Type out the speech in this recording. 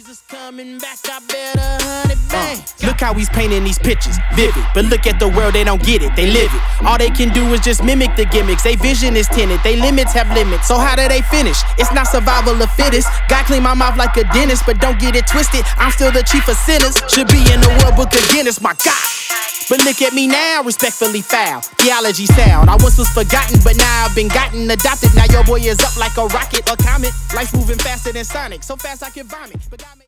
Jesus coming back, I bet 100 bands. Look how he's painting these pictures, vivid. But look at the world, they don't get it, they live it. All they can do is just mimic the gimmicks. They vision is tinted, they limits have limits. So how do they finish? It's not survival of fittest. God clean my mouth like a dentist, but don't get it twisted. I'm still the chief of sinners. Should be in the World Book of Guinness, my God. But look at me now, respectfully foul. Theology sound. I once was forgotten, but now I've been gotten, adopted. Now your boy is up like a rocket or comet. Life's moving faster than Sonic, so fast I can vomit. But